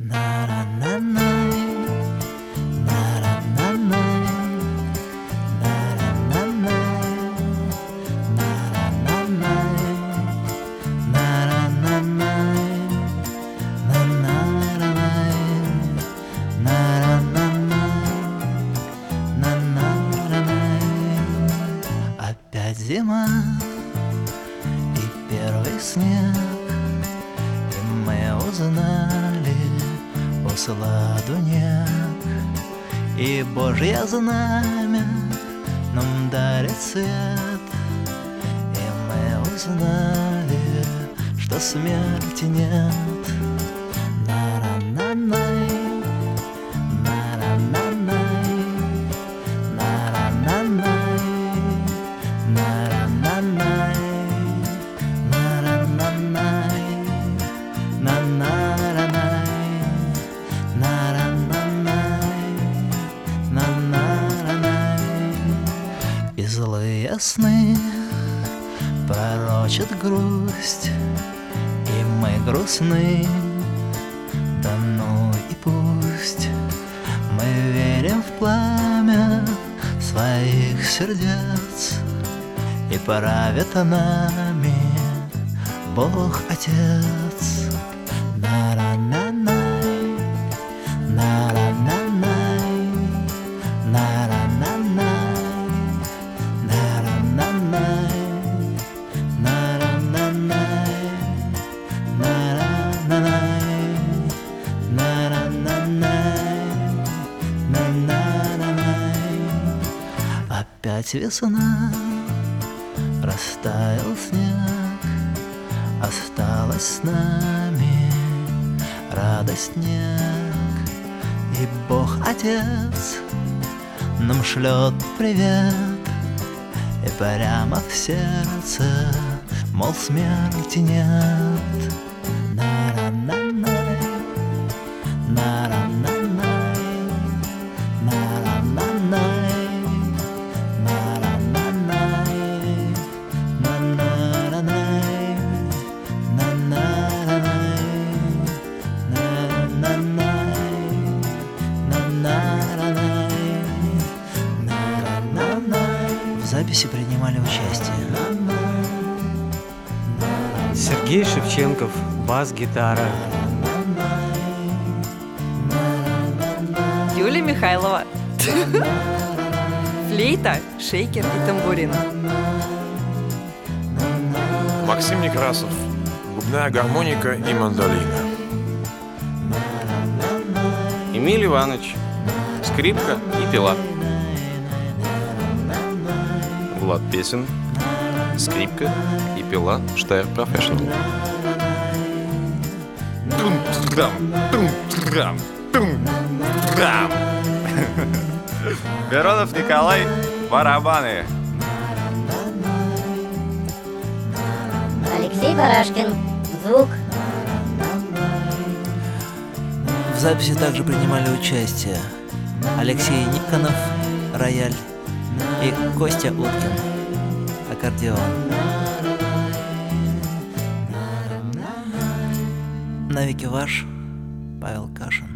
Опять зима и первый снег, и мы узнали усладу нег, и Божье знамя нам дарит свет, и мы узнали, что смерти нет. На-ра-на-най, на-ра-на-най, на-ра-на-най, на-ра-на-най, на-ра-на-най, на-на-ра-най, на-ра-на-най, на-на-ра-най. И злые сны пророчат грусть, и мы грустны. Да ну и пусть, мы верим в пламя своих сердец, и правит нами Бог Отец. На-ра-на-най, на-ра-на-най, на-ра-на-най, на-ра-на-най, на-ра-на-най, на-ра-на-най, на-на-на-най. Опять весна, растаял снег, осталась с нами радость нег, и Бог Отец нам шлет привет, и прямо в сердце, мол, смерти нет. На-ра-на-най, на-ра-на-най, на-ра-на-най, на-ра-на-най, на-на-ра-най, на-на-ра-най, на-на-най, на-на-ра-най, на-ра-на-най. В записи принимали участие Сергей Шевченков, бас-гитара. Юлия Михайлова, флейта, шейкер и тамбурин. Максим Некрасов, губная гармоника и мандолина. Эмиль Иванович, скрипка и пила. Влад Песен, скрипка и пила Steyr Professional. Миронов Николай, барабаны. Алексей Барашкин, звук. В записи также принимали участие Алексей Никонов, рояль, и Костя Уткин, аккордеон. Навеки ваш, Павел Кашин.